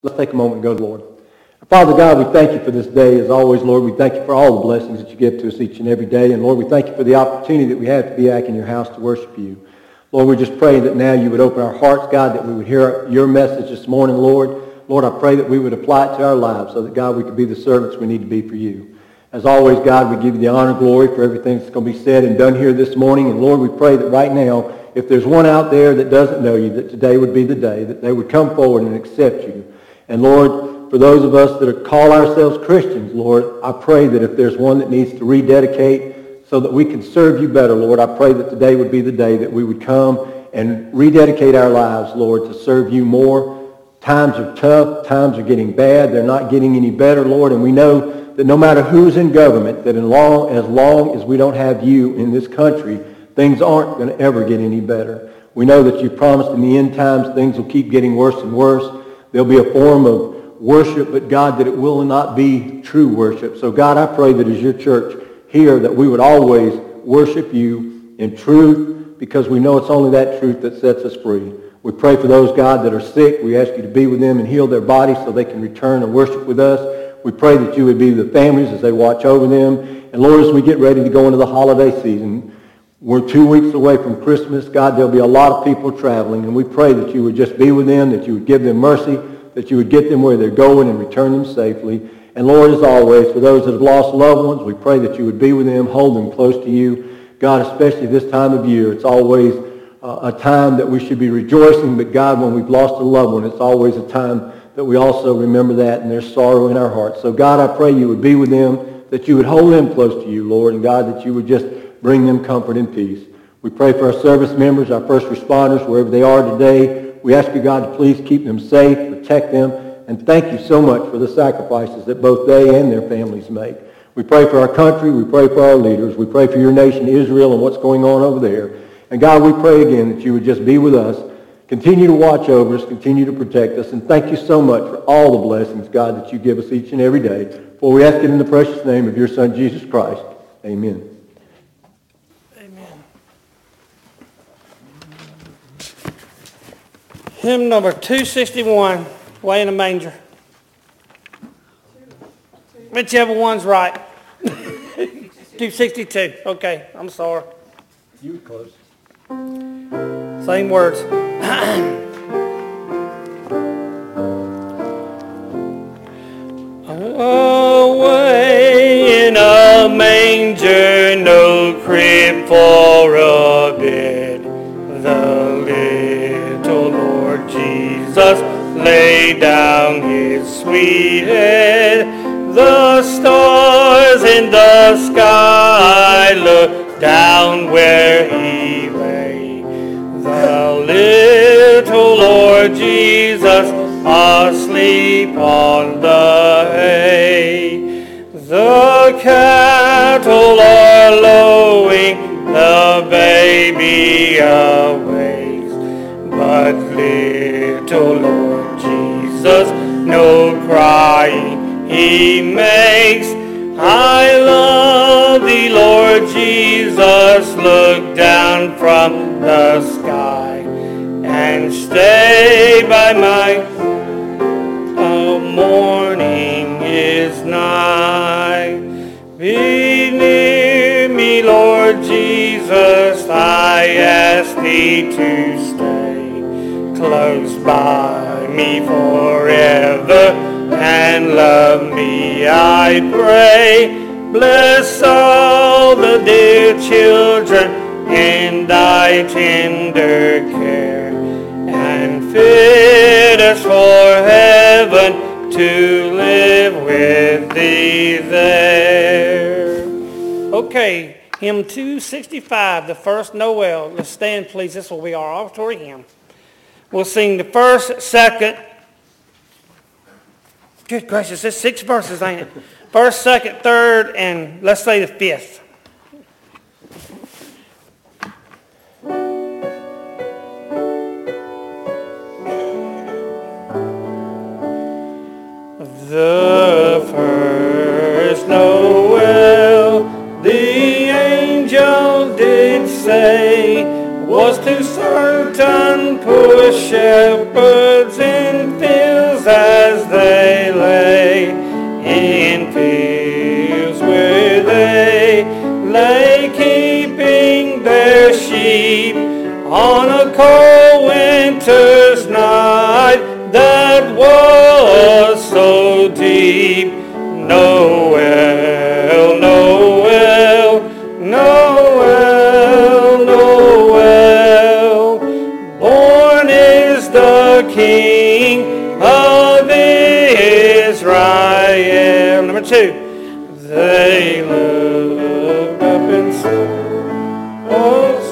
Let's take a moment and go to the Lord. Father God, we thank you for this day. As always, Lord, we thank you for all the blessings that you give to us each and every day. And Lord, we thank you for the opportunity that we have to be back in your house to worship you. Lord, we just pray that now you would open our hearts, God, that we would hear your message this morning, Lord. Lord, I pray that we would apply it to our lives so that, God, we could be the servants we need to be for you. As always, God, we give you the honor and glory for everything that's going to be said and done here this morning. And Lord, we pray that right now, if there's one out there that doesn't know you, that today would be the day that they would come forward and accept you. And Lord, for those of us that call ourselves Christians, Lord, I pray that if there's one that needs to rededicate so that we can serve you better, Lord, I pray that today would be the day that we would come and rededicate our lives, Lord, to serve you more. Times are tough. Times are getting bad. They're not getting any better, Lord. And we know that no matter who's in government, that as long as we don't have you in this country, things aren't going to ever get any better. We know that you promised in the end times things will keep getting worse and worse. There'll be a form of worship, but God, that it will not be true worship. So God, I pray that as your church here, that we would always worship you in truth, because we know it's only that truth that sets us free. We pray for those, God, that are sick. We ask you to be with them and heal their bodies so they can return and worship with us. We pray that you would be with the families as they watch over them. And Lord, as we get ready to go into the holiday season, we're 2 weeks away from Christmas. God, there'll be a lot of people traveling, and we pray that you would just be with them, that you would give them mercy, that you would get them where they're going and return them safely. And Lord, as always, for those that have lost loved ones, we pray that you would be with them, hold them close to you. God, especially this time of year, it's always a time that we should be rejoicing, but God, when we've lost a loved one, it's always a time that we also remember that, and there's sorrow in our hearts. So God, I pray you would be with them, that you would hold them close to you, Lord, and God, that you would just bring them comfort and peace. We pray for our service members, our first responders, wherever they are today. We ask you, God, to please keep them safe, protect them, and thank you so much for the sacrifices that both they and their families make. We pray for our country. We pray for our leaders. We pray for your nation, Israel, and what's going on over there. And God, we pray again that you would just be with us, continue to watch over us, continue to protect us, and thank you so much for all the blessings, God, that you give us each and every day. For we ask it in the precious name of your Son, Jesus Christ. Amen. Hymn number 261, Way in a Manger. Whichever one's right. 262. Okay, I'm sorry. You were close. Same words. Away in a manger, no crib for a bed. The little Lord Jesus laid down his sweet head. The stars in the sky looked down where he lay. The little Lord Jesus asleep on the hay. The cattle are lowing, the baby awakes, but little Lord Jesus no crying he makes. I love thee, Lord Jesus, look down from the sky and stay by my morning is nigh. Be near me, Lord Jesus, I ask thee to stay close by me forever and love me, I pray. Bless all the dear children in thy tender care, and fit us for heaven to live with thee there. Okay, hymn 265, the first Noel. Let's stand, please. This will be our offertory hymn. We'll sing the first, second. Good gracious, there's 6 verses, ain't it? First, second, third, and let's say the 5th. The first Noel, the angel did say, was to certain poor shepherds in fields as as they lay in fields where they lay keeping their sheep on a cold winter's night that was so deep. Noel, Noel, Noel, Noel, born is the King of Israel. Number 2, they looked up and saw a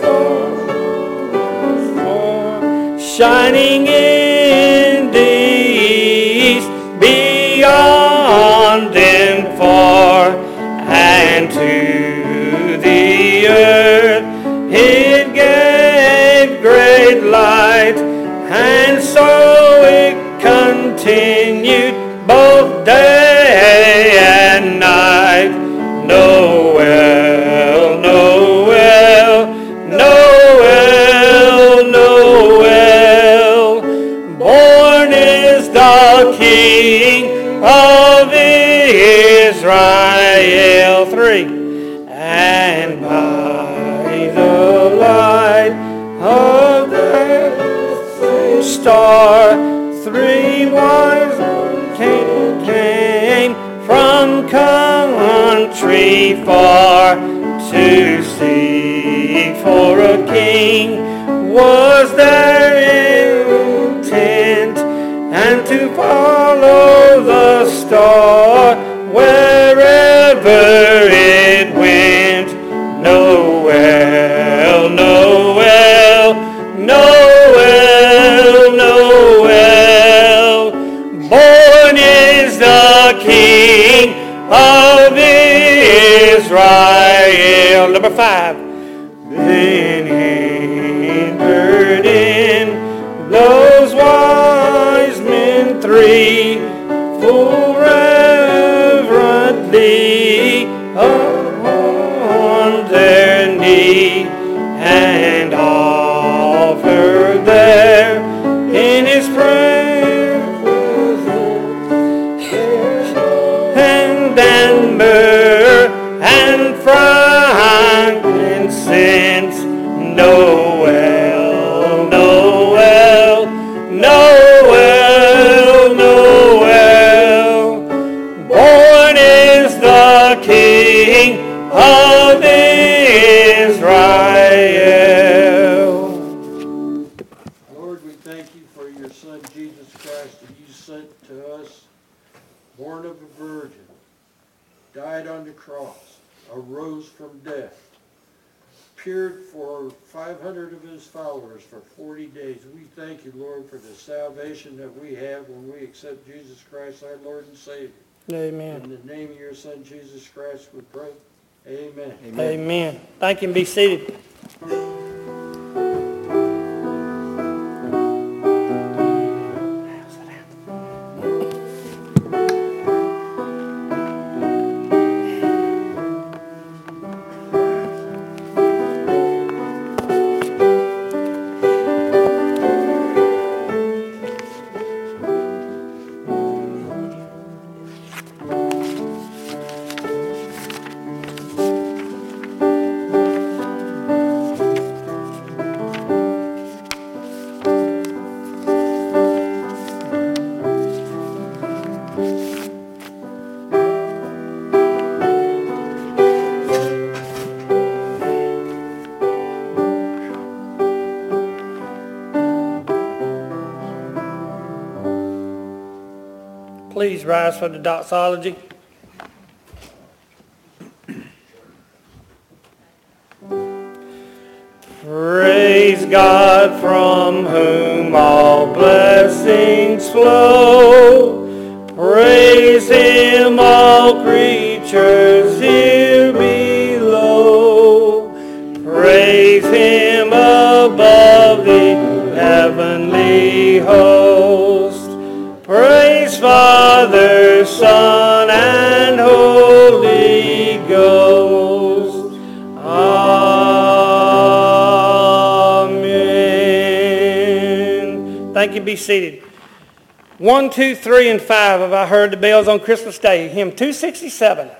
star shining in the east beyond and far, and to the earth it gave great light, and so it continued both day and night. Noel, Noel, Noel, Noel, born is the King of Israel. 3, and by the light of the star, 3 wise men came from country far to seek for a king was their intent, and to follow the star wherever it went. Noel, Noel, Noel, Noel, born is the King of Israel. Number 5, then entered in those wise men 3, full reverently upon their knee, and offered there in his presence and myrrh and frankincense. Noel, Noel, Noel, Noel, born is the King of Israel. Lord, we thank you for your Son, Jesus Christ, that you sent to us, born of a virgin, died on the cross, arose from death, appeared for 500 of his followers for 40 days. We thank you, Lord, for the salvation that we have when we accept Jesus Christ, our Lord and Savior. Amen. In the name of your Son, Jesus Christ, we pray. Amen. Amen. Amen. Thank you, and be seated. Please rise for the doxology. Praise God from whom all blessings flow. Praise Him, all creatures here below. Praise Him above the heavenly host. Praise Father, Son, and Holy Ghost. Amen. Thank you. Be seated. 1, 2, 3, and 5 have I heard the bells on Christmas Day. Hymn 267.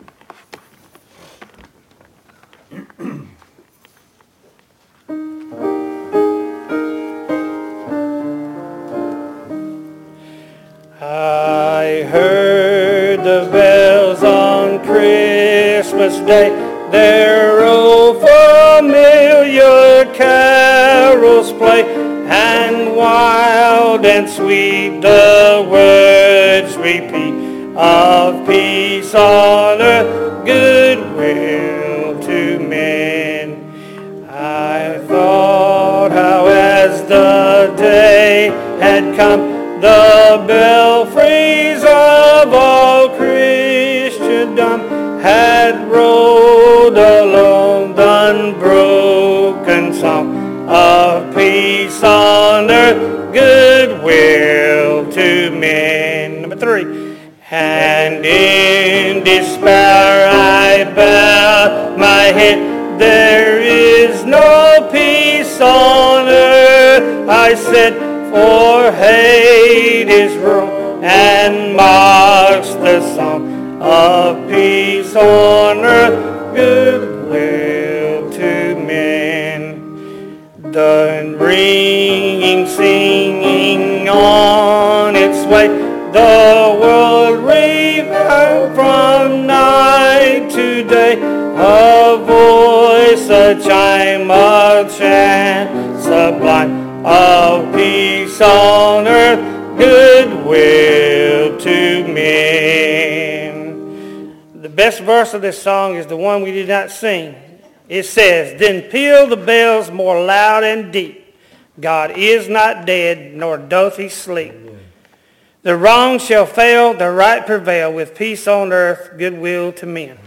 I heard the bells on Christmas Day, their old familiar carols play, and wild and sweet the words repeat of peace on earth, goodwill to men. I thought how as the day had come, the belfries of all Christendom had rolled along the unbroken song of peace on earth, goodwill to men. Number 3. And in despair I bow my head, there is no peace on earth, I said, for hate is rule and marks the song of peace on earth, goodwill to men. The ringing, singing on its way, the world revived from night to day, a voice, a chime, a chant sublime of peace on earth, goodwill to men. The best verse of this song is the one we did not sing. It says, then peal the bells more loud and deep. God is not dead, nor doth he sleep. The wrong shall fail, the right prevail, with peace on earth, goodwill to men.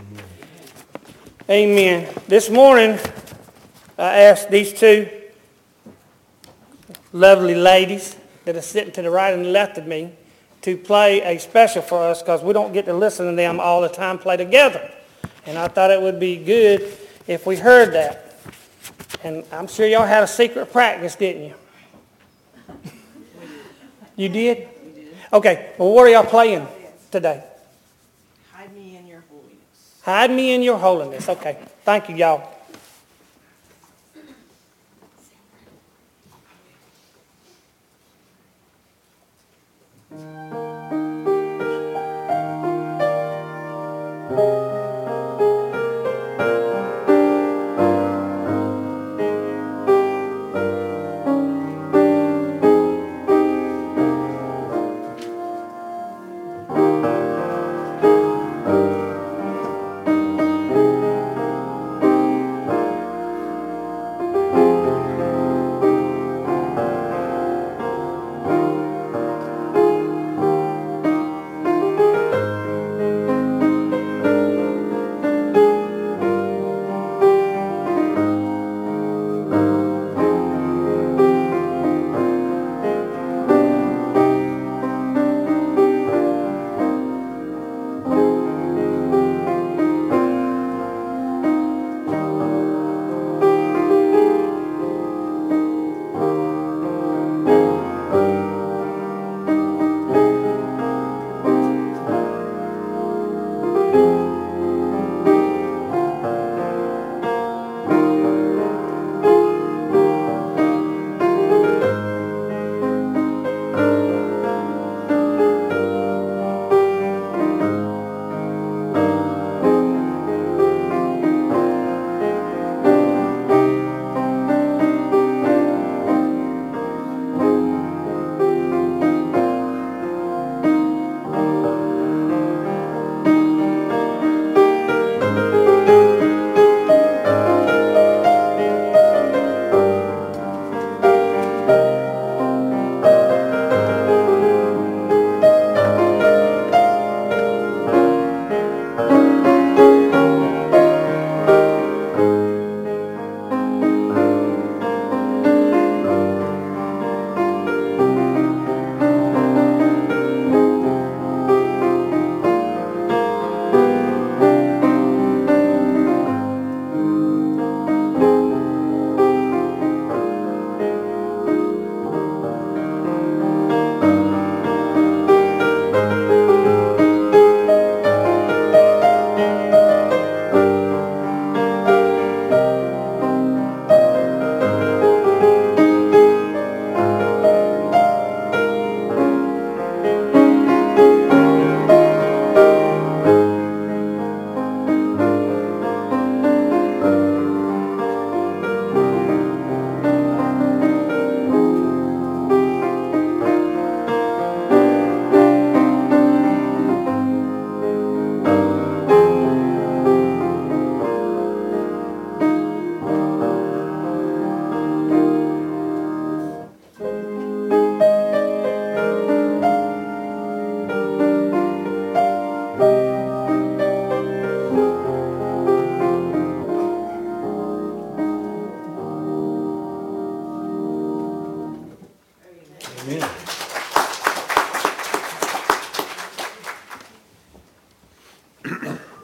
Amen. This morning, I asked these two lovely ladies that are sitting to the right and left of me to play a special for us, because we don't get to listen to them all the time play together. And I thought it would be good if we heard that. And I'm sure y'all had a secret practice, didn't you? You did? We did. Okay, well, what are y'all playing today? Hide me in your holiness. Hide me in your holiness. Okay, thank you, y'all.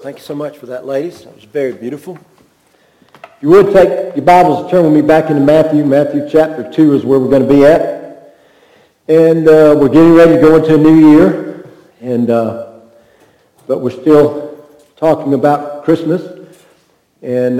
Thank you so much for that, ladies. That was very beautiful. If you would take your Bibles and turn with me back into Matthew. Matthew chapter 2 is where we're going to be at. And we're getting ready to go into a new year. But we're still talking about Christmas. And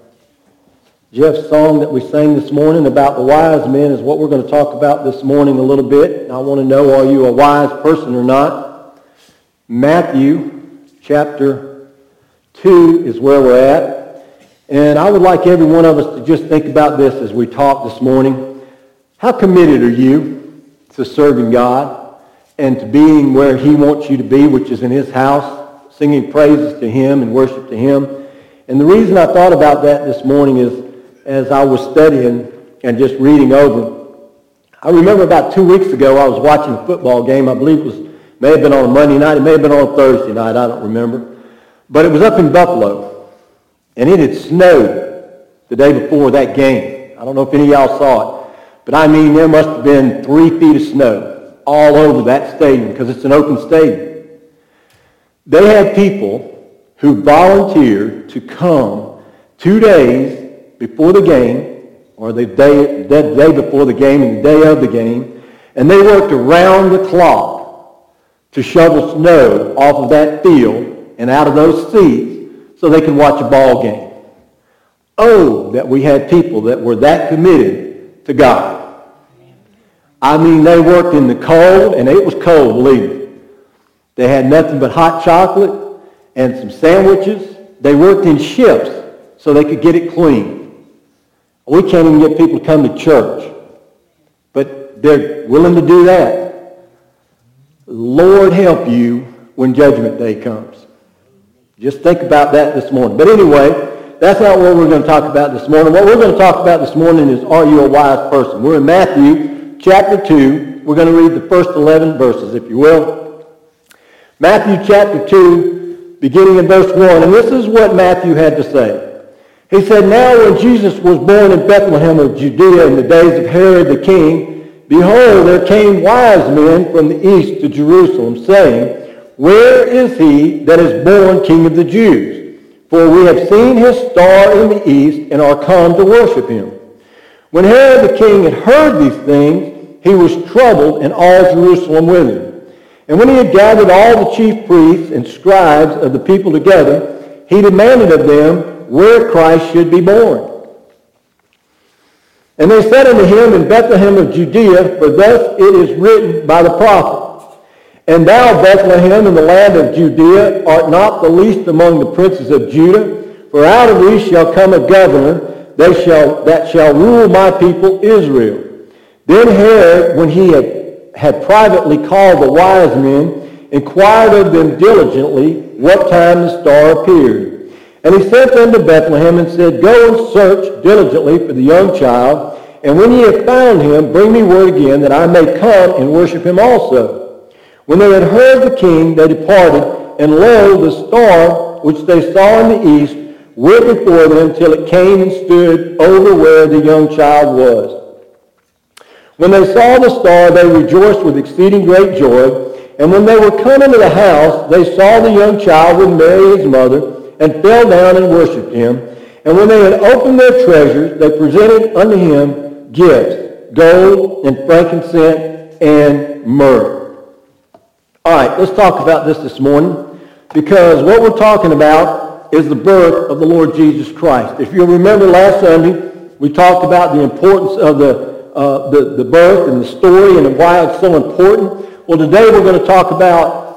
Jeff's song that we sang this morning about the wise men is what we're going to talk about this morning a little bit. And I want to know, are you a wise person or not? Matthew chapter 2 is where we're at. And I would like every one of us to just think about this as we talk this morning. How committed are you to serving God and to being where He wants you to be, which is in His house, singing praises to Him and worship to Him? And the reason I thought about that this morning is as I was studying and just reading over, I remember about 2 weeks ago I was watching a football game. I believe may have been on a Monday night. It may have been on a Thursday night. I don't remember. But it was up in Buffalo. And it had snowed the day before that game. I don't know if any of y'all saw it. But I mean, there must have been 3 feet of snow all over that stadium because it's an open stadium. They had people who volunteered to come 2 days before the game, or the day before the game and the day of the game, and they worked around the clock to shovel snow off of that field and out of those seats so they could watch a ball game. Oh, that we had people that were that committed to God. I mean, they worked in the cold, and it was cold, believe me. They had nothing but hot chocolate and some sandwiches. They worked in shifts so they could get it clean. We can't even get people to come to church, but they're willing to do that. Lord help you when Judgment Day comes. Just think about that this morning. But anyway, that's not what we're going to talk about this morning. What we're going to talk about this morning is, are you a wise person? We're in Matthew chapter 2. We're going to read the first 11 verses, if you will. Matthew chapter 2, beginning in verse 1. And this is what Matthew had to say. He said, "Now when Jesus was born in Bethlehem of Judea in the days of Herod the king, behold, there came wise men from the east to Jerusalem, saying, Where is he that is born King of the Jews? For we have seen his star in the east and are come to worship him. When Herod the king had heard these things, he was troubled, and all Jerusalem with him. And when he had gathered all the chief priests and scribes of the people together, he demanded of them where Christ should be born. And they said unto him, In Bethlehem of Judea, for thus it is written by the prophet, And thou, Bethlehem, in the land of Judea, art not the least among the princes of Judah, for out of thee shall come a governor that shall rule my people Israel. Then Herod, when he had privately called the wise men, inquired of them diligently what time the star appeared. And he sent them to Bethlehem and said, Go and search diligently for the young child, and when ye have found him, bring me word again, that I may come and worship him also. When they had heard the king, they departed, and lo, the star which they saw in the east went before them till it came and stood over where the young child was. When they saw the star, they rejoiced with exceeding great joy. And when they were come into the house, they saw the young child with Mary his mother, and fell down and worshipped him. And when they had opened their treasures, they presented unto him gifts, gold and frankincense and myrrh. All right, let's talk about this morning, because what we're talking about is the birth of the Lord Jesus Christ. If you'll remember last Sunday, we talked about the importance of the birth and the story and why it's so important. Well, today we're going to talk about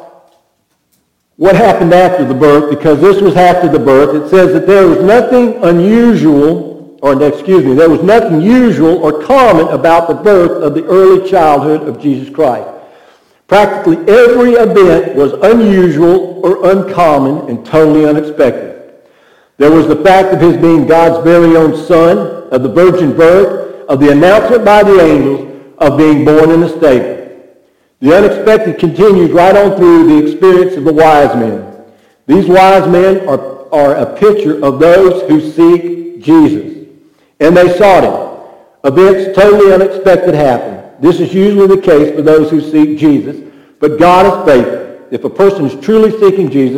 what happened after the birth, because this was after the birth. It says that there was nothing unusual, there was nothing usual or common about the birth of the early childhood of Jesus Christ. Practically every event was unusual or uncommon and totally unexpected. There was the fact of his being God's very own son, of the virgin birth, of the announcement by the angels of being born in a stable. The unexpected continues right on through the experience of the wise men. These wise men are a picture of those who seek Jesus. And they sought him. Events totally unexpected happen. This is usually the case for those who seek Jesus. But God is faithful. If a person is truly seeking Jesus,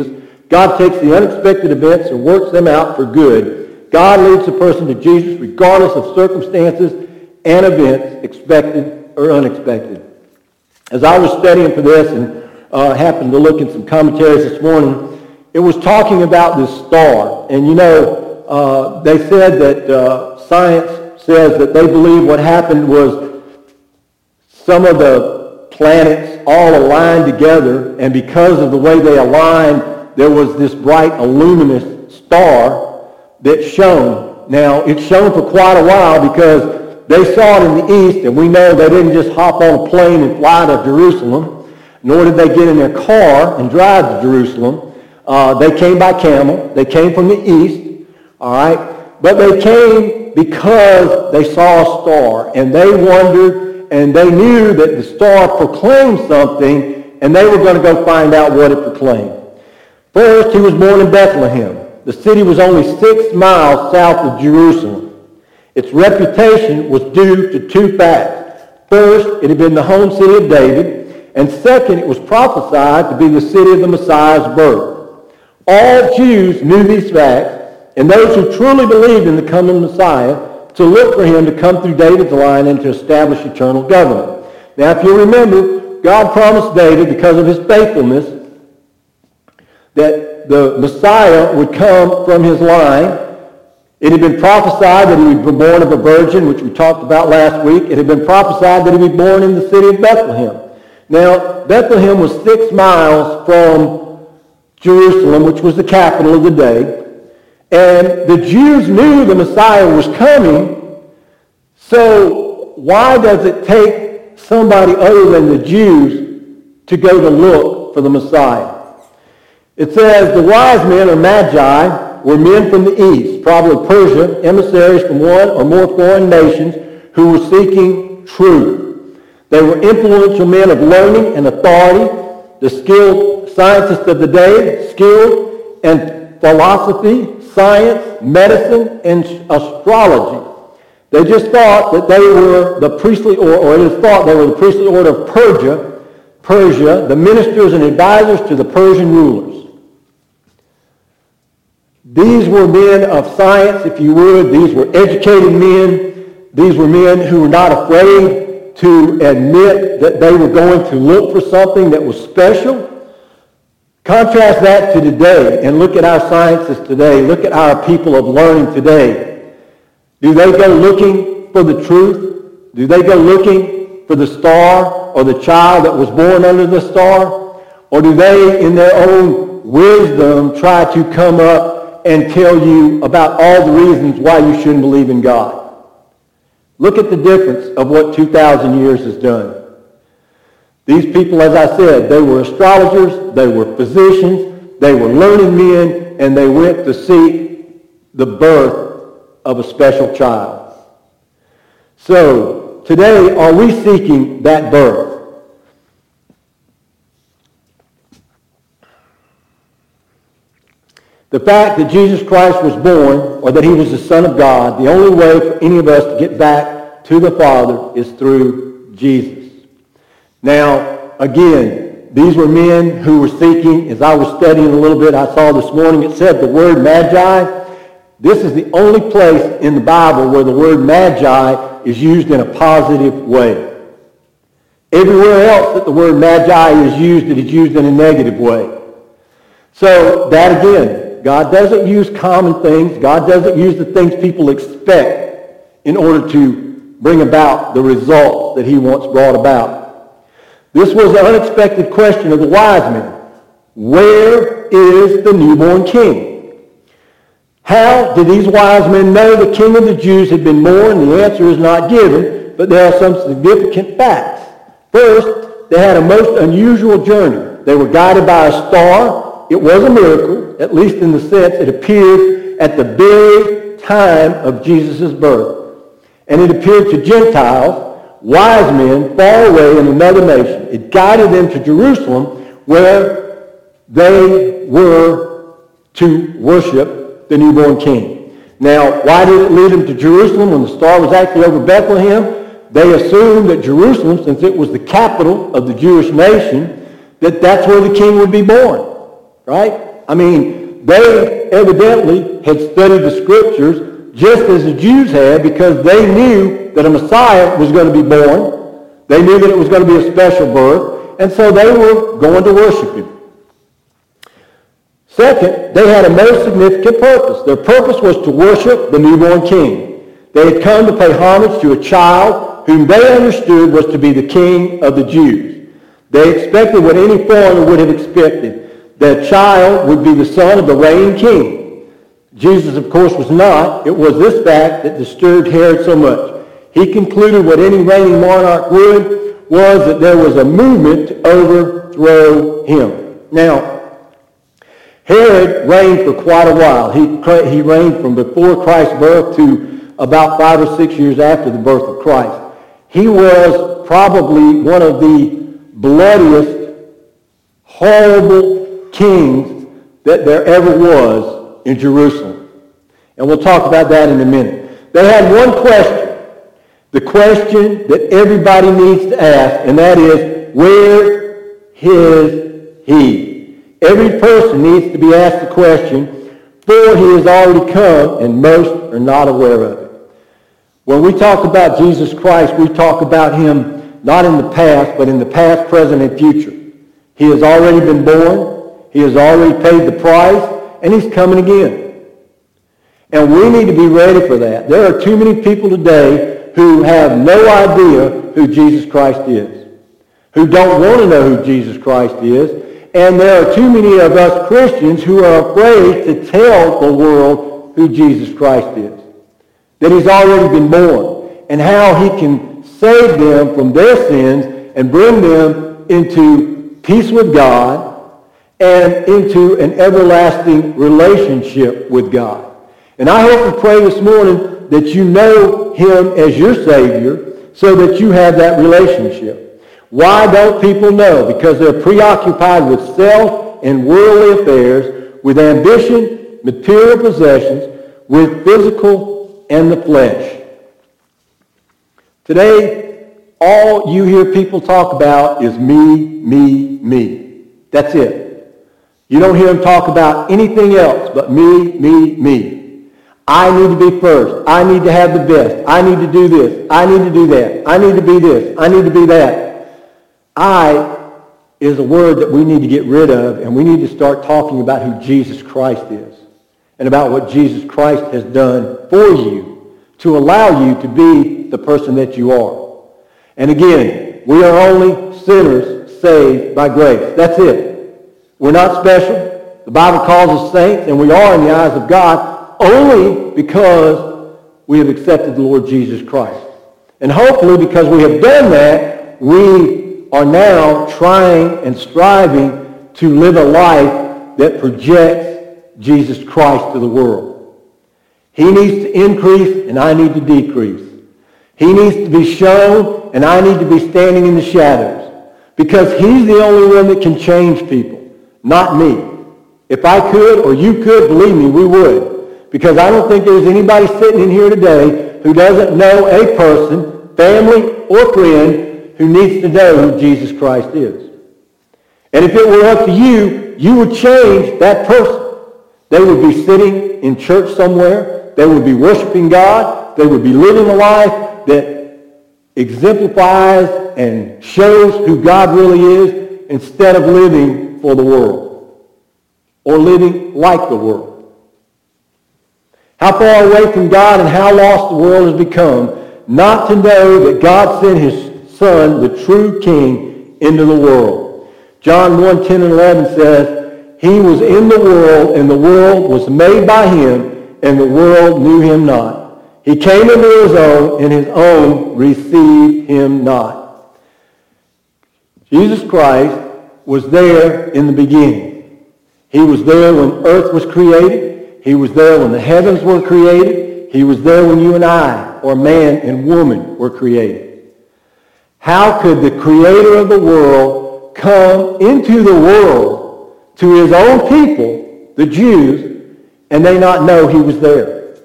God takes the unexpected events and works them out for good. God leads a person to Jesus regardless of circumstances and events, expected or unexpected. As I was studying for this and happened to look in some commentaries this morning, it was talking about this star. And you know, they said that science says that they believe what happened was some of the planets all aligned together, and because of the way they aligned, there was this bright, luminous star that shone. Now, it shone for quite a while because they saw it in the east, and we know they didn't just hop on a plane and fly to Jerusalem, nor did they get in their car and drive to Jerusalem. They came by camel. They came from the east, all right? But they came because they saw a star, and they wondered, and they knew that the star proclaimed something, and they were going to go find out what it proclaimed. First, he was born in Bethlehem. The city was only 6 miles south of Jerusalem. Its reputation was due to two facts. First, it had been the home city of David, and second, it was prophesied to be the city of the Messiah's birth. All Jews knew these facts, and those who truly believed in the coming Messiah to look for him to come through David's line and to establish eternal government. Now, if you remember, God promised David, because of his faithfulness, that the Messiah would come from his line. It had been prophesied that he would be born of a virgin, which we talked about last week. It had been prophesied that he would be born in the city of Bethlehem. Now, Bethlehem was 6 miles from Jerusalem, which was the capital of the day. And the Jews knew the Messiah was coming, so why does it take somebody other than the Jews to go to look for the Messiah? It says the wise men, or magi, were men from the east, probably Persia, emissaries from one or more foreign nations who were seeking truth. They were influential men of learning and authority, the skilled scientists of the day, skilled in philosophy, science, medicine, and astrology. They just thought that they were the priestly order, or it is thought they were the priestly order of Persia, the ministers and advisors to the Persian rulers. These were men of science, if you would. These were educated men. These were men who were not afraid to admit that they were going to look for something that was special. Contrast that to today and look at our scientists today. Look at our people of learning today. Do they go looking for the truth? Do they go looking for the star or the child that was born under the star? Or do they, in their own wisdom, try to come up and tell you about all the reasons why you shouldn't believe in God? Look at the difference of what 2,000 years has done. These people, as I said, they were astrologers, they were physicians, they were learned men, and they went to seek the birth of a special child. So, today, are we seeking that birth? The fact that Jesus Christ was born, or that he was the Son of God, the only way for any of us to get back to the Father is through Jesus. Now, again, these were men who were seeking. As I was studying a little bit, I saw this morning it said the word magi. This is the only place in the Bible where the word magi is used in a positive way. Everywhere else that the word magi is used, it is used in a negative way. So that again, God doesn't use common things. God doesn't use the things people expect in order to bring about the results that he wants brought about. This was the unexpected question of the wise men. Where is the newborn king? How did these wise men know the king of the Jews had been born? The answer is not given, but there are some significant facts. First, they had a most unusual journey. They were guided by a star. It was a miracle, at least in the sense it appeared at the very time of Jesus' birth. And it appeared to Gentiles, wise men far away in another nation. It guided them to Jerusalem, where they were to worship the newborn king. Now, why did it lead them to Jerusalem when the star was actually over Bethlehem? They assumed that Jerusalem, since it was the capital of the Jewish nation, that that's where the king would be born, right? I mean, they evidently had studied the Scriptures just as the Jews had, because they knew that a Messiah was going to be born. They knew that it was going to be a special birth, and so they were going to worship him. Second, they had a most significant purpose. Their purpose was to worship the newborn king. They had come to pay homage to a child whom they understood was to be the king of the Jews. They expected what any foreigner would have expected. That child would be the son of the reigning king. Jesus, of course, was not. It was this fact that disturbed Herod so much. He concluded what any reigning monarch would, was that there was a movement to overthrow him. Now, Herod reigned for quite a while. He reigned from before Christ's birth to about 5 or 6 years after the birth of Christ. He was probably one of the bloodiest, horrible kings that there ever was in Jerusalem. And we'll talk about that in a minute. They had one question, the question that everybody needs to ask, and that is, where is he? Every person needs to be asked the question, for he has already come, and most are not aware of it. When we talk about Jesus Christ, we talk about him not in the past, but in the past, present, and future. He has already been born. He has already paid the price, and he's coming again. And we need to be ready for that. There are too many people today who have no idea who Jesus Christ is, who don't want to know who Jesus Christ is, and there are too many of us Christians who are afraid to tell the world who Jesus Christ is, that he's already been born, and how he can save them from their sins and bring them into peace with God and into an everlasting relationship with God. And I hope and pray this morning that you know him as your Savior so that you have that relationship. Why don't people know? Because they're preoccupied with self and worldly affairs, with ambition, material possessions, with physical and the flesh. Today, all you hear people talk about is me, me, me. That's it. You don't hear them talk about anything else but me, me, me. I need to be first. I need to have the best. I need to do this. I need to do that. I need to be this. I need to be that. I is a word that we need to get rid of, and we need to start talking about who Jesus Christ is and about what Jesus Christ has done for you to allow you to be the person that you are. And again, we are only sinners saved by grace. That's it. We're not special. The Bible calls us saints, and we are in the eyes of God only because we have accepted the Lord Jesus Christ. And hopefully because we have done that, we are now trying and striving to live a life that projects Jesus Christ to the world. He needs to increase and I need to decrease. He needs to be shown and I need to be standing in the shadows, because he's the only one that can change people, not me. If I could or you could, believe me, we would. Because I don't think there's anybody sitting in here today who doesn't know a person, family or friend, who needs to know who Jesus Christ is. And if it were up to you, you would change that person. They would be sitting in church somewhere. They would be worshiping God. They would be living a life that exemplifies and shows who God really is, instead of living for the world or living like the world. How far away from God and how lost the world has become not to know that God sent his Son, the true King, into the world. John 1:10 and 11 says, he was in the world, and the world was made by him, and the world knew him not. He came into his own, and his own received him not. Jesus Christ was there in the beginning. He was there when earth was created. He was there when the heavens were created. He was there when you and I, or man and woman, were created. How could the creator of the world come into the world to his own people, the Jews, and they not know he was there?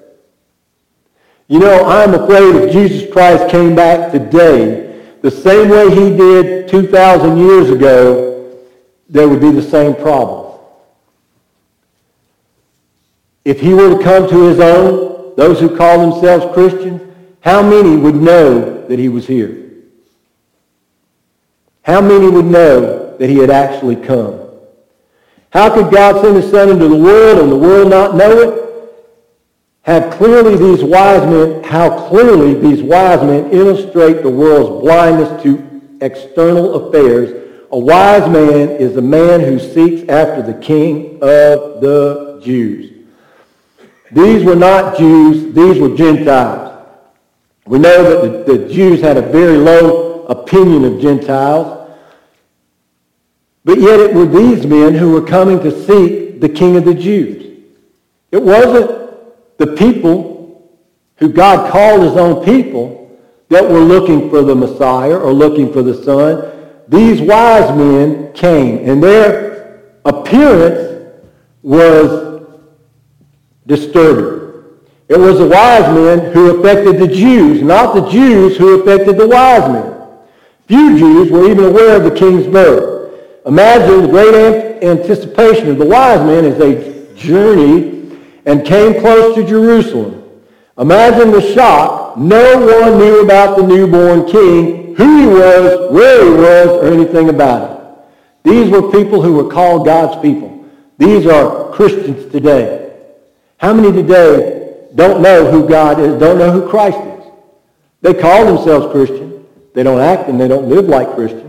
You know, I'm afraid if Jesus Christ came back today the same way he did 2,000 years ago, there would be the same problem. if he were to come to his own, those who call themselves Christians, how many would know that he was here? How many would know that he had actually come? How could God send his Son into the world and the world not know it? How clearly these wise men illustrate the world's blindness to external affairs. A wise man is a man who seeks after the King of the Jews. These were not Jews, these were Gentiles. We know that the Jews had a very low opinion of Gentiles, but yet it were these men who were coming to seek the King of the Jews. It wasn't the people who God called his own people that were looking for the Messiah or looking for the Son. These wise men came, and their appearance was disturbing. It was the wise men who affected the Jews, not the Jews who affected the wise men. Few Jews were even aware of the king's birth. Imagine the great anticipation of the wise men as they journeyed and came close to Jerusalem. Imagine the shock. No one knew about the newborn king, who he was, where he was, or anything about it. These were people who were called God's people. These are Christians today. How many today don't know who God is, don't know who Christ is? They call themselves Christian. They don't act and they don't live like Christians.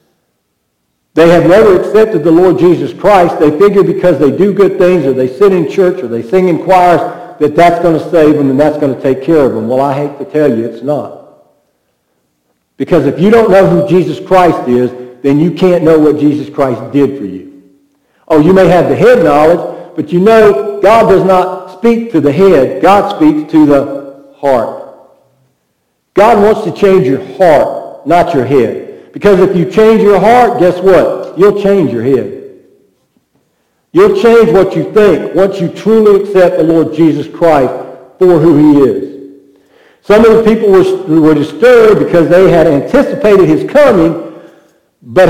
They have never accepted the Lord Jesus Christ. They figure because they do good things or they sit in church or they sing in choirs that that's going to save them and that's going to take care of them. Well, I hate to tell you, it's not. Because if you don't know who Jesus Christ is, then you can't know what Jesus Christ did for you. Oh, you may have the head knowledge, but you know God does not speak to the head. God speaks to the heart. God wants to change your heart, not your head. Because if you change your heart, guess what? You'll change your head. You'll change what you think once you truly accept the Lord Jesus Christ for who he is. Some of the people were disturbed because they had anticipated his coming, but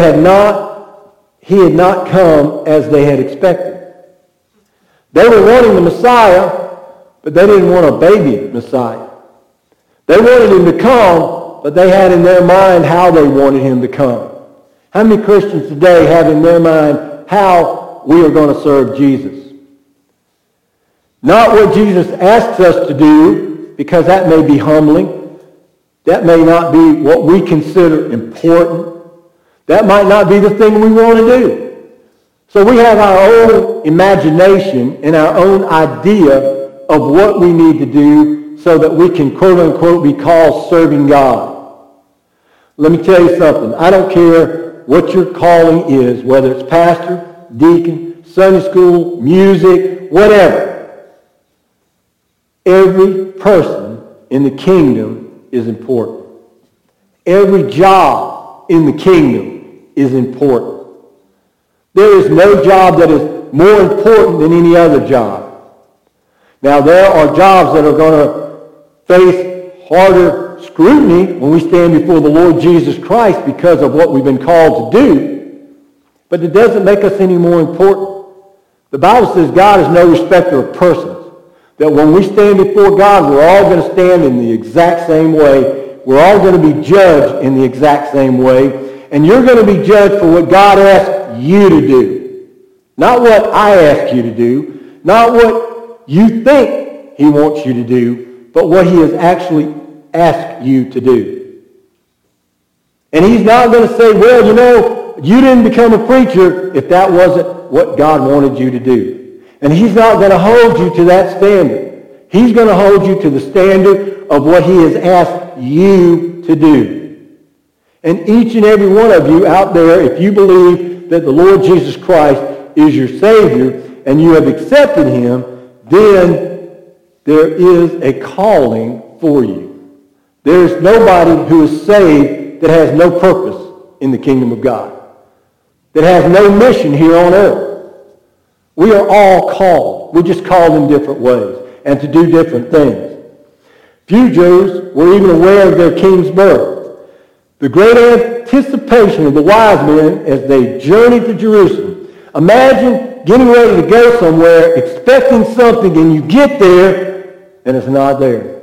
he had not come as they had expected. They were wanting the Messiah, but they didn't want a baby Messiah. They wanted him to come, but they had in their mind how they wanted him to come. How many Christians today have in their mind how we are going to serve Jesus? Not what Jesus asks us to do, because that may be humbling. That may not be what we consider important. That might not be the thing we want to do. So we have our own imagination and our own idea of what we need to do so that we can, quote unquote, be called serving God. Let me tell you something. I don't care what your calling is, whether it's pastor, deacon, Sunday school, music, whatever. Every person in the kingdom is important. Every job in the kingdom is important. There is no job that is more important than any other job. Now, there are jobs that are going to face harder scrutiny when we stand before the Lord Jesus Christ because of what we've been called to do, but it doesn't make us any more important. The Bible says God is no respecter of persons, that when we stand before God, we're all going to stand in the exact same way. We're all going to be judged in the exact same way, and you're going to be judged for what God asked you to do. Not what I ask you to do, not what you think he wants you to do, but what he has actually asked you to do. And he's not going to say, well, you know, you didn't become a preacher if that wasn't what God wanted you to do. And he's not going to hold you to that standard. He's going to hold you to the standard of what he has asked you to do. And each and every one of you out there, if you believe that the Lord Jesus Christ is your Savior and you have accepted him, then there is a calling for you. There is nobody who is saved that has no purpose in the kingdom of God, that has no mission here on earth. We are all called. We're just called in different ways and to do different things. Few Jews were even aware of their king's birth. The great anticipation of the wise men as they journeyed to Jerusalem. Imagine getting ready to go somewhere, expecting something, and you get there, and it's not there.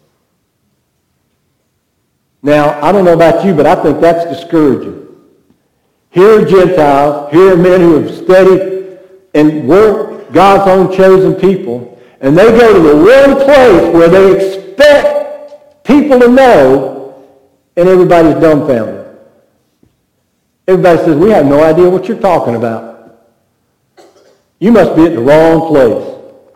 Now, I don't know about you, but I think that's discouraging. Here are Gentiles, here are men who have studied and were God's own chosen people, and they go to the one place where they expect people to know, and everybody's dumbfounded. Everybody says, we have no idea what you're talking about. You must be at the wrong place.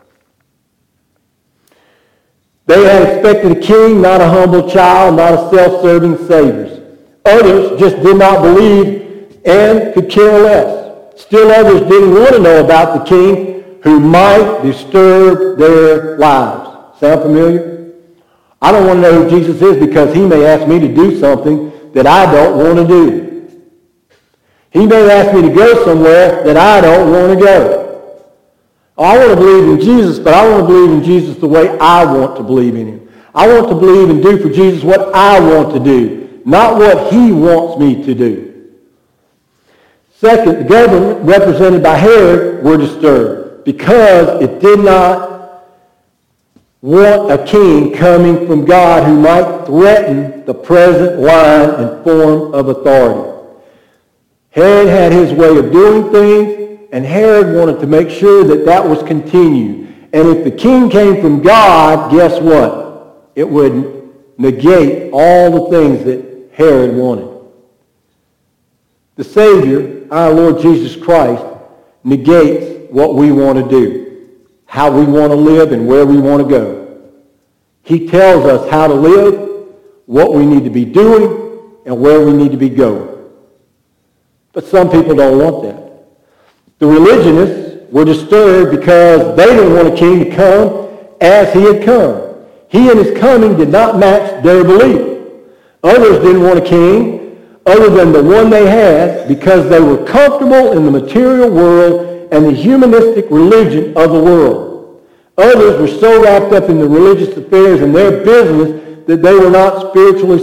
They had expected a king, not a humble child, not a self-serving savior. Others just did not believe and could care less. Still others didn't want to know about the king who might disturb their lives. Sound familiar? I don't want to know who Jesus is because he may ask me to do something that I don't want to do. He may ask me to go somewhere that I don't want to go. I want to believe in Jesus, but I want to believe in Jesus the way I want to believe in him. I want to believe and do for Jesus what I want to do, not what he wants me to do. Second, the government represented by Herod were disturbed because it did not want a king coming from God who might threaten the present line and form of authority. Herod had his way of doing things, and Herod wanted to make sure that that was continued. And if the king came from God, guess what? It would negate all the things that Herod wanted. The Savior, our Lord Jesus Christ, negates what we want to do, how we want to live, and where we want to go. He tells us how to live, what we need to be doing, and where we need to be going. But some people don't want that. The religionists were disturbed because they didn't want a king to come as he had come. He and his coming did not match their belief. Others didn't want a king other than the one they had because they were comfortable in the material world and the humanistic religion of the world. Others were so wrapped up in the religious affairs and their business that they were not spiritually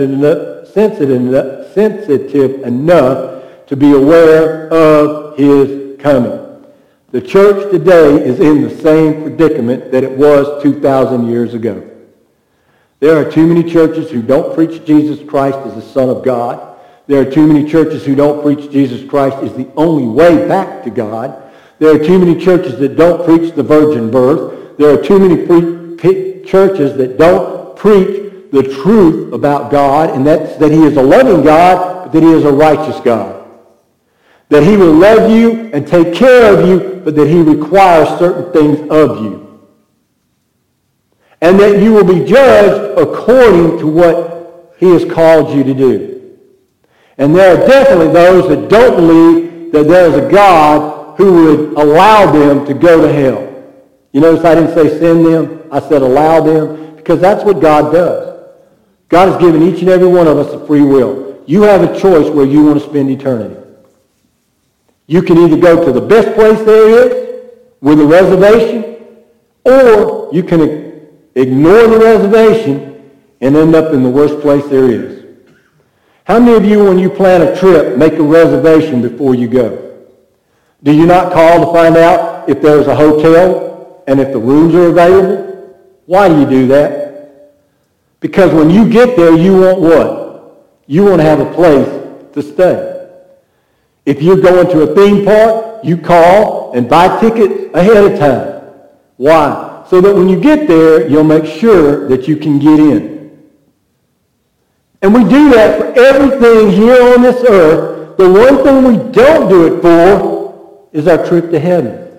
sensitive enough to be aware of his coming. The church today is in the same predicament that it was 2,000 years ago. There are too many churches who don't preach Jesus Christ as the Son of God. There are too many churches who don't preach Jesus Christ as the only way back to God. There are too many churches that don't preach the virgin birth. There are too many churches that don't preach the truth about God, and that's that he is a loving God, but that he is a righteous God. That he will love you and take care of you, but that he requires certain things of you. And that you will be judged according to what he has called you to do. And there are definitely those that don't believe that there is a God who would allow them to go to hell. You notice I didn't say send them, I said allow them, because that's what God does. God has given each and every one of us a free will. You have a choice where you want to spend eternity. You can either go to the best place there is with a reservation, or you can ignore the reservation and end up in the worst place there is. How many of you, when you plan a trip, make a reservation before you go? Do you not call to find out if there's a hotel and if the rooms are available? Why do you do that? Because when you get there, you want what? You want to have a place to stay. If you're going to a theme park, you call and buy tickets ahead of time. Why? So that when you get there, you'll make sure that you can get in. And we do that for everything here on this earth. The one thing we don't do it for is our trip to heaven.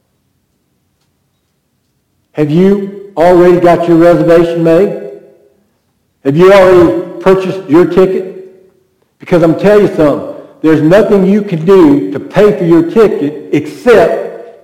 Have you already got your reservation made? Have you already purchased your ticket? Because I'm telling you something. There's nothing you can do to pay for your ticket except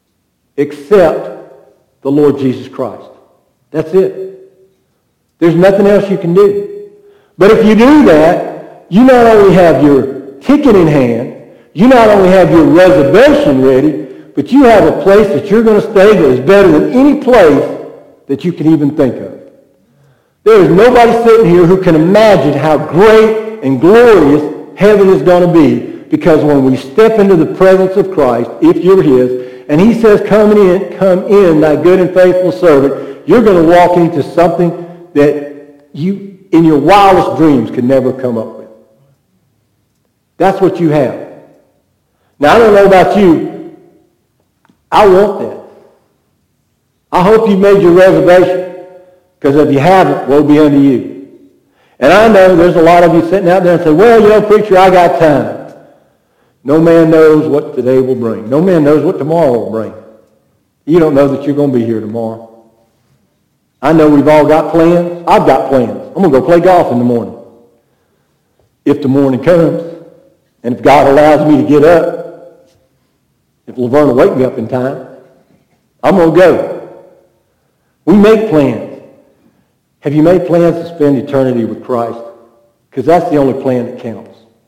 the Lord Jesus Christ. That's it. There's nothing else you can do. But if you do that, you not only have your ticket in hand, you not only have your reservation ready, but you have a place that you're going to stay that is better than any place that you can even think of. There is nobody sitting here who can imagine how great and glorious heaven is going to be. because when we step into the presence of Christ, if you're his, and he says, come in, thy good and faithful servant, you're going to walk into something that you, in your wildest dreams, could never come up with. That's what you have. Now, I don't know about you. I want that. I hope you've made your reservation, because if you haven't, woe be unto you. And I know there's a lot of you sitting out there and say, well, you know, preacher, I got time. No man knows what today will bring. No man knows what tomorrow will bring. You don't know that you're going to be here tomorrow. I know we've all got plans. I've got plans. I'm going to go play golf in the morning. If the morning comes, and if God allows me to get up, if Laverne will wake me up in time, I'm going to go. We make plans. Have you made plans to spend eternity with Christ? Because that's the only plan that counts.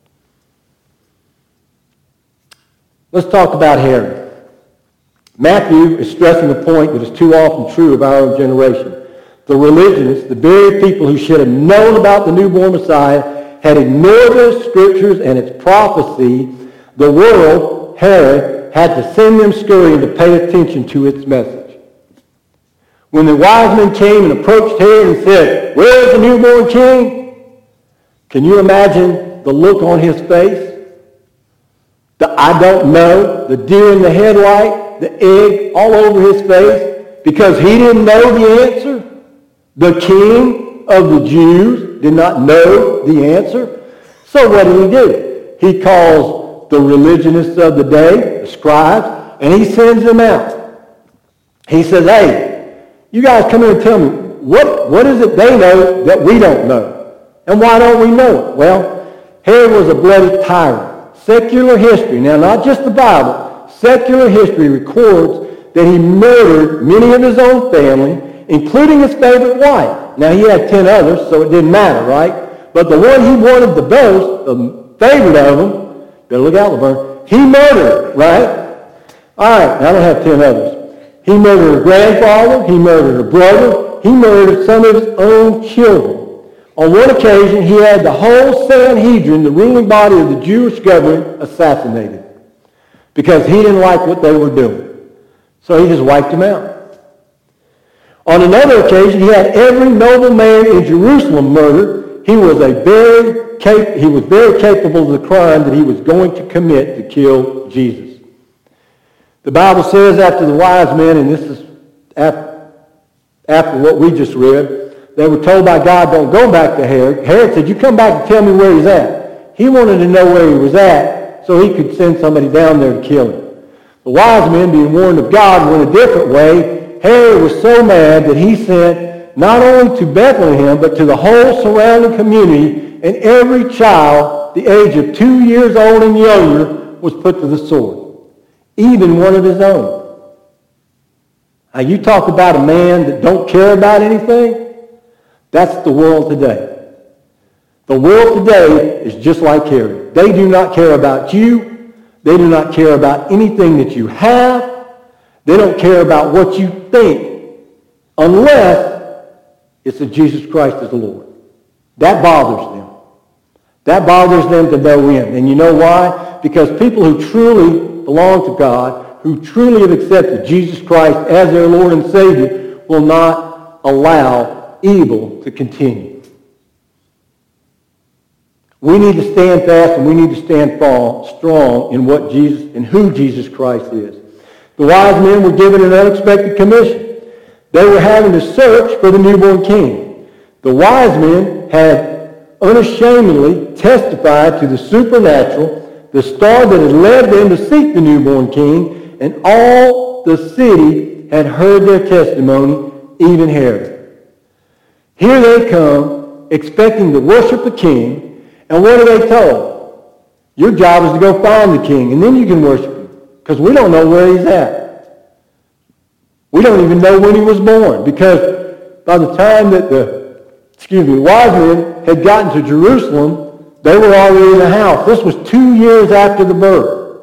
Let's talk about Herod. Matthew is stressing a point that is too often true of our own generation. The religionists, the very people who should have known about the newborn Messiah, had ignored the scriptures and its prophecy. The world, Herod, had to send them scurrying to pay attention to its message. When the wise men came and approached Herod and said, where's the newborn king? Can you imagine the look on his face? The I don't know, the deer in the headlight, the egg all over his face, because he didn't know the answer. The king of the Jews did not know the answer. So what did he do? He calls the religionists of the day, the scribes, and he sends them out. He says, hey, you guys come here and tell me, what is it they know that we don't know? And why don't we know it? Well, Herod was a bloody tyrant. Secular history, now not just the Bible, secular history records that he murdered many of his own family, including his favorite wife. Now he had 10 others, so it didn't matter, right? But the one he wanted the most, the favorite of them, better look out, Laverne, he murdered, right? All right, I don't have 10 others. He murdered her grandfather, he murdered her brother, he murdered some of his own children. On one occasion, he had the whole Sanhedrin, the ruling body of the Jewish government, assassinated because he didn't like what they were doing. So he just wiped them out. On another occasion, he had every noble man in Jerusalem murdered. He was very capable of the crime that he was going to commit to kill Jesus. The Bible says after the wise men, and this is after what we just read, they were told by God, don't go back to Herod. Herod said, you come back and tell me where he's at. He wanted to know where he was at so he could send somebody down there to kill him. The wise men, being warned of God, went a different way. Herod was so mad that he sent not only to Bethlehem, but to the whole surrounding community, and every child, the age of 2 years old and younger, was put to the sword, even one of his own. Now, you talk about a man that don't care about anything. That's the world today. The world today is just like Herod. They do not care about you. They do not care about anything that you have. They don't care about what you think unless it's that Jesus Christ is the Lord. That bothers them. That bothers them to no end. And you know why? Because people who truly belong to God, who truly have accepted Jesus Christ as their Lord and Savior, will not allow evil to continue. We need to stand fast and we need to stand strong in what Jesus and who Jesus Christ is. The wise men were given an unexpected commission. They were having to search for the newborn king. The wise men had unashamedly testified to the supernatural, the star that had led them to seek the newborn king, and all the city had heard their testimony, even Herod. Here they come, expecting to worship the king, and what are they told? Your job is to go find the king, and then you can worship him, because we don't know where he's at. We don't even know when he was born, because by the time that the wise men had gotten to Jerusalem, they were already in the house. This was 2 years after the birth.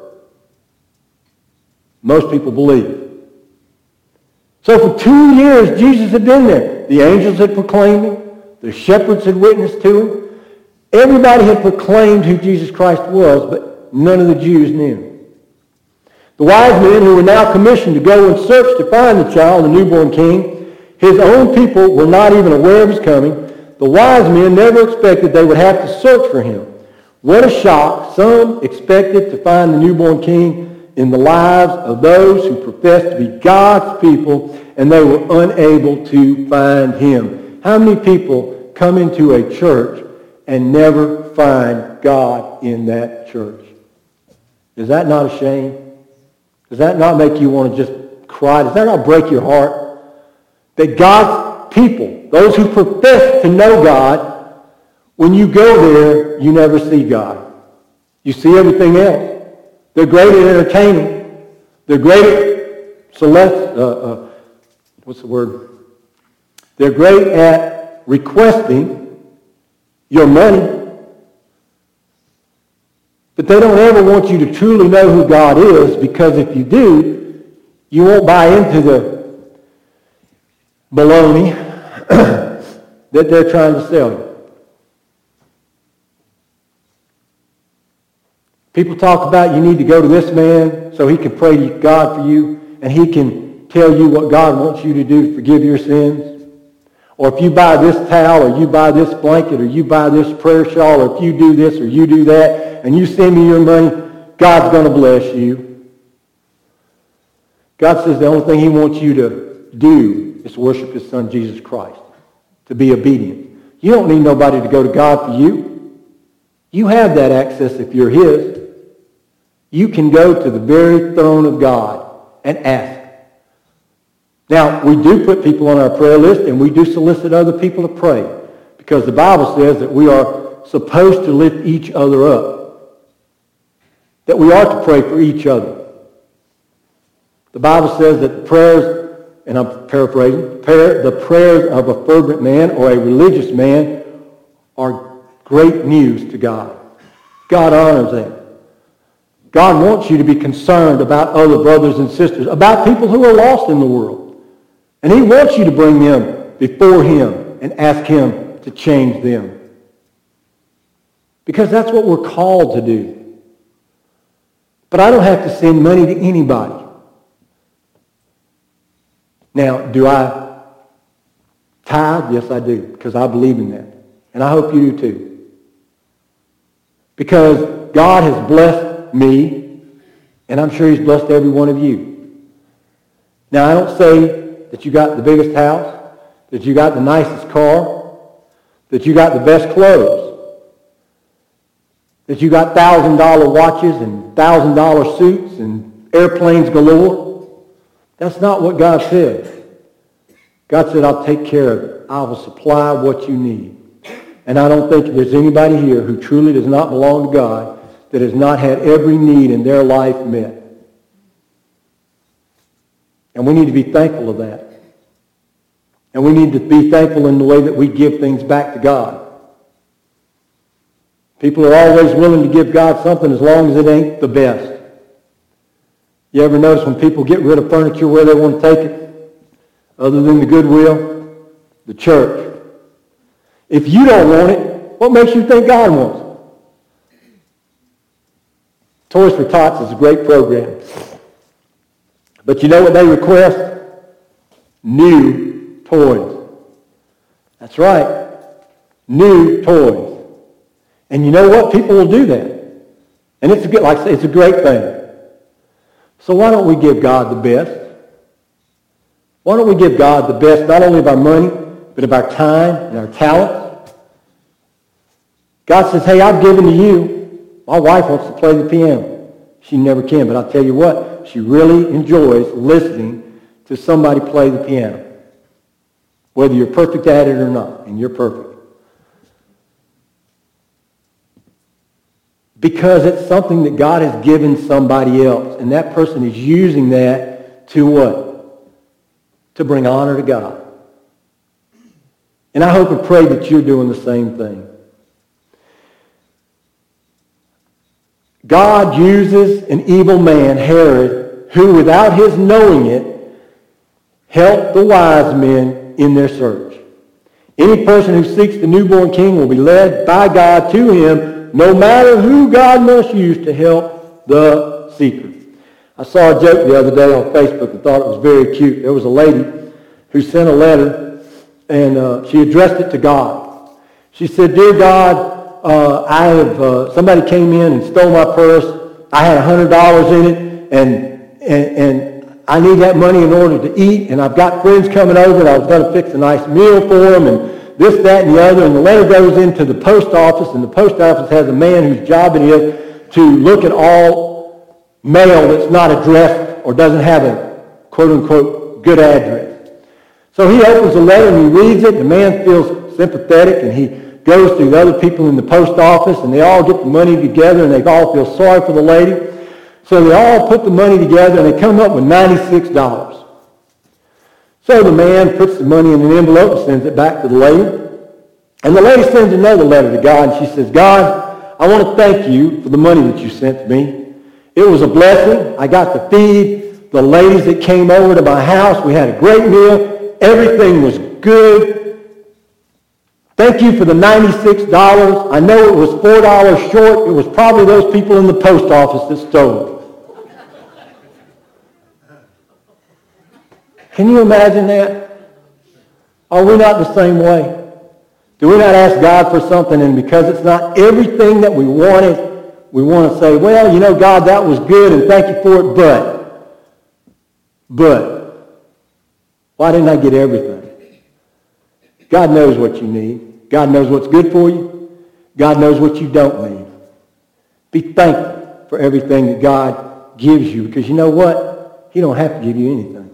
Most people believe. So for 2 years, Jesus had been there. The angels had proclaimed him. The shepherds had witnessed to him. Everybody had proclaimed who Jesus Christ was, but none of the Jews knew. The wise men who were now commissioned to go and search to find the child, the newborn king, his own people were not even aware of his coming. The wise men never expected they would have to search for him. What a shock. Some expected to find the newborn king in the lives of those who professed to be God's people, and they were unable to find him. How many people come into a church and never find God in that church? Is that not a shame? Does that not make you want to just cry? Does that not break your heart? That God's people, those who profess to know God, when you go there, you never see God. You see everything else. They're great at entertaining. They're great at what's the word? They're great at requesting your money. But they don't ever want you to truly know who God is, because if you do, you won't buy into the baloney that they're trying to sell you. People talk about you need to go to this man so he can pray to God for you and he can tell you what God wants you to do to forgive your sins. Or if you buy this towel, or you buy this blanket, or you buy this prayer shawl, or if you do this or you do that, and you send me your money, God's going to bless you. God says the only thing he wants you to do is worship his son Jesus Christ, to be obedient. You don't need nobody to go to God for you. You have that access if you're his. You can go to the very throne of God and ask. Now, we do put people on our prayer list, and we do solicit other people to pray, because the Bible says that we are supposed to lift each other up, that we are to pray for each other. The Bible says that the prayers, and I'm paraphrasing, the prayers of a fervent man or a religious man are great news to God. God honors that. God wants you to be concerned about other brothers and sisters, about people who are lost in the world. And he wants you to bring them before him and ask him to change them. Because that's what we're called to do. But I don't have to send money to anybody. Now, do I tithe? Yes, I do, because I believe in that. And I hope you do too. Because God has blessed me, and I'm sure he's blessed every one of you. Now, I don't say that you got the biggest house, that you got the nicest car, that you got the best clothes, that you got $1,000 watches and $1,000 suits and airplanes galore. That's not what God said. God said, I'll take care of it. I will supply what you need. And I don't think there's anybody here who truly does not belong to God that has not had every need in their life met. And we need to be thankful of that. And we need to be thankful in the way that we give things back to God. People are always willing to give God something as long as it ain't the best. You ever notice when people get rid of furniture where they want to take it? Other than the Goodwill? The church. If you don't want it, what makes you think God wants it? Toys for Tots is a great program. But you know what they request? New toys. That's right. New toys. And you know what? People will do that. And it's good, like I say, it's a great thing. So why don't we give God the best? Why don't we give God the best, not only of our money, but of our time and our talents? God says, hey, I've given to you. My wife wants to play the piano. She never can, but I'll tell you what, she really enjoys listening to somebody play the piano. Whether you're perfect at it or not, and you're perfect. Because it's something that God has given somebody else, and that person is using that to what? To bring honor to God. And I hope and pray that you're doing the same thing. God uses an evil man, Herod, who without his knowing it, helped the wise men in their search. Any person who seeks the newborn king will be led by God to him giver, no matter who God must use to help the seeker. I saw a joke the other day on Facebook and thought it was very cute. There was a lady who sent a letter, and she addressed it to God. She said, "Dear God, somebody came in and stole my purse. I had $100 in it, and I need that money in order to eat, and I've got friends coming over, and I was going to fix a nice meal for them, and this, that, and the other." And the letter goes into the post office, and the post office has a man whose job it is to look at all mail that's not addressed or doesn't have a quote-unquote good address. So he opens the letter and he reads it. The man feels sympathetic, and he goes to the other people in the post office, and they all get the money together, and they all feel sorry for the lady. So they all put the money together, and they come up with $96. So the man puts the money in an envelope and sends it back to the lady. And the lady sends another letter to God, and she says, "God, I want to thank you for the money that you sent to me. It was a blessing. I got to feed the ladies that came over to my house. We had a great meal. Everything was good. Thank you for the $96. I know it was $4 short. It was probably those people in the post office that stole it." Can you imagine that? Are we not the same way? Do we not ask God for something, and because it's not everything that we wanted, we want to say, "Well, you know, God, that was good, and thank you for it, but, why didn't I get everything?" God knows what you need. God knows what's good for you. God knows what you don't need. Be thankful for everything that God gives you, because you know what? He don't have to give you anything.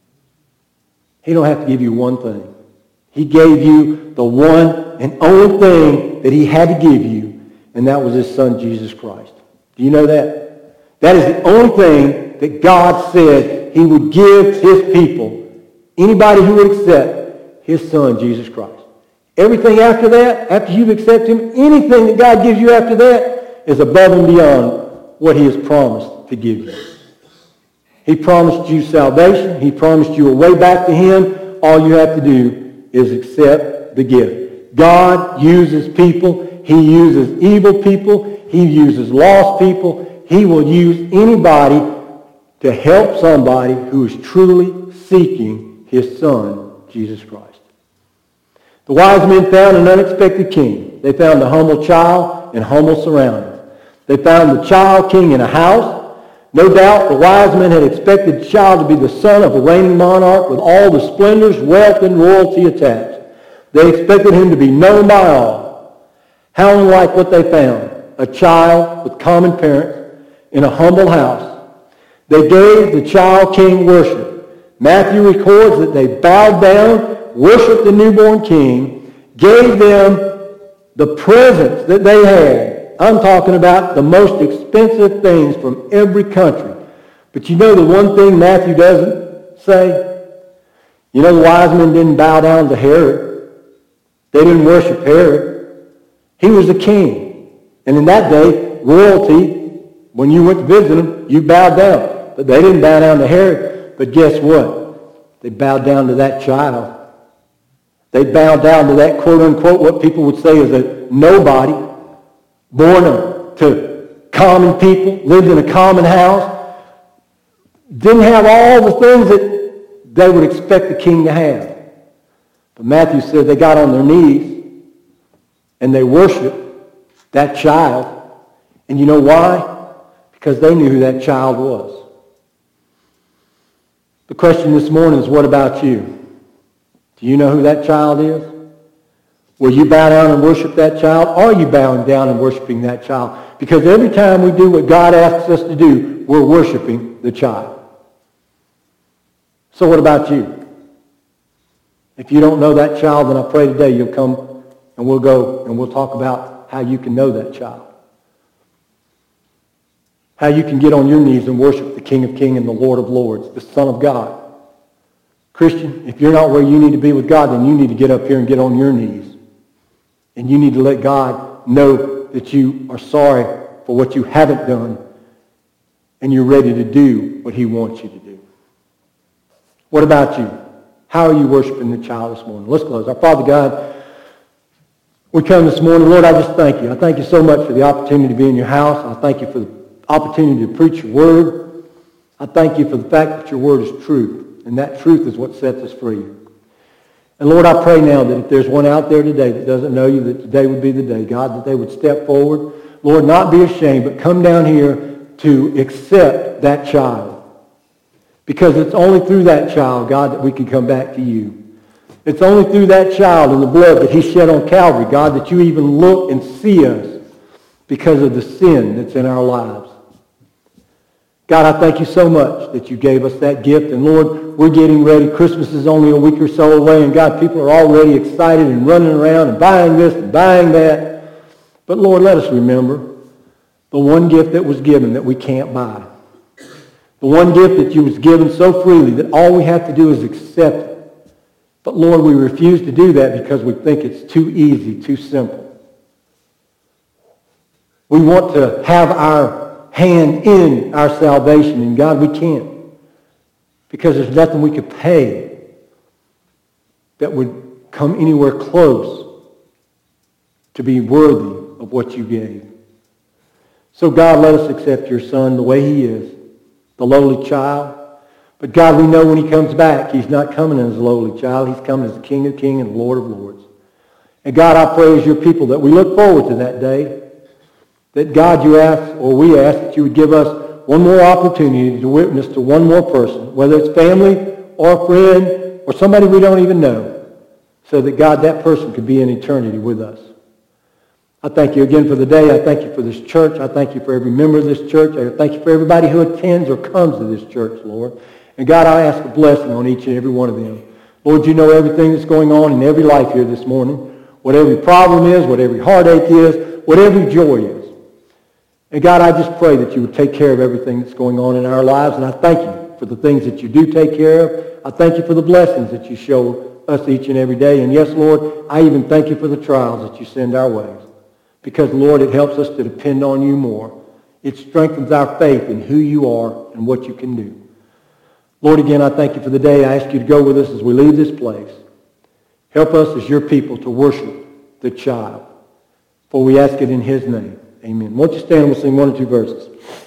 He don't have to give you one thing. He gave you the one and only thing that he had to give you, and that was his son, Jesus Christ. Do you know that? That is the only thing that God said he would give his people, anybody who would accept his son, Jesus Christ. Everything after that, after you've accepted him, anything that God gives you after that is above and beyond what he has promised to give you. He promised you salvation. He promised you a way back to him. All you have to do is accept the gift. God uses people. He uses evil people. He uses lost people. He will use anybody to help somebody who is truly seeking his son, Jesus Christ. The wise men found an unexpected king. They found a humble child in humble surroundings. They found the child king in a house. No doubt the wise men had expected the child to be the son of a reigning monarch with all the splendors, wealth, and royalty attached. They expected him to be known by all. How unlike what they found, a child with common parents in a humble house. They gave the child king worship. Matthew records that they bowed down, worshiped the newborn king, gave them the presents that they had. I'm talking about the most expensive things from every country. But you know the one thing Matthew doesn't say? You know the wise men didn't bow down to Herod. They didn't worship Herod. He was a king. And in that day, royalty, when you went to visit him, you bowed down. But they didn't bow down to Herod. But guess what? They bowed down to that child. They bowed down to that quote-unquote, what people would say is a nobody, born to common people, lived in a common house, didn't have all the things that they would expect the king to have. But Matthew said they got on their knees and they worshiped that child. And you know why? Because they knew who that child was. The question this morning is, what about you? Do you know who that child is? Will you bow down and worship that child? Are you bowing down and worshiping that child? Because every time we do what God asks us to do, we're worshiping the child. So what about you? If you don't know that child, then I pray today you'll come and we'll go and we'll talk about how you can know that child. How you can get on your knees and worship the King of Kings and the Lord of Lords, the Son of God. Christian, if you're not where you need to be with God, then you need to get up here and get on your knees. And you need to let God know that you are sorry for what you haven't done and you're ready to do what he wants you to do. What about you? How are you worshiping the child this morning? Let's close. Our Father God, We come this morning, Lord, I just thank you. I thank you so much for the opportunity to be in your house. I thank you for the opportunity to preach your word. I thank you for the fact that your word is truth, and that truth is what sets us free. And Lord, I pray now that if there's one out there today that doesn't know you, that today would be the day, God, that they would step forward. Lord, not be ashamed, but come down here to accept that child. Because it's only through that child, God, that we can come back to you. It's only through that child and the blood that he shed on Calvary, God, that you even look and see us because of the sin that's in our lives. God, I thank you so much that you gave us that gift. And Lord, we're getting ready. Christmas is only a week or so away. And God, people are already excited and running around and buying this and buying that. But Lord, let us remember the one gift that was given that we can't buy. The one gift that you was given so freely that all we have to do is accept it. But Lord, we refuse to do that because we think it's too easy, too simple. We want to have our hand in our salvation, and God, we can't. Because there's nothing we could pay that would come anywhere close to be worthy of what you gave. So God, let us accept your Son the way he is, the lowly child. But God, we know when he comes back, he's not coming as a lowly child. He's coming as the King of Kings and Lord of Lords. And God, I pray as your people that we look forward to that day. That God, you ask, or we ask, that you would give us one more opportunity to witness to one more person, whether it's family or a friend or somebody we don't even know, so that, God, that person could be in eternity with us. I thank you again for the day. I thank you for this church. I thank you for every member of this church. I thank you for everybody who attends or comes to this church, Lord. And God, I ask a blessing on each and every one of them. Lord, you know everything that's going on in every life here this morning. What every problem is, what every heartache is, what every joy is. And God, I just pray that you would take care of everything that's going on in our lives. And I thank you for the things that you do take care of. I thank you for the blessings that you show us each and every day. And yes, Lord, I even thank you for the trials that you send our ways. Because, Lord, it helps us to depend on you more. It strengthens our faith in who you are and what you can do. Lord, again, I thank you for the day. I ask you to go with us as we leave this place. Help us as your people to worship the child. For we ask it in his name. Amen. Won't you stand and we'll sing one or two verses.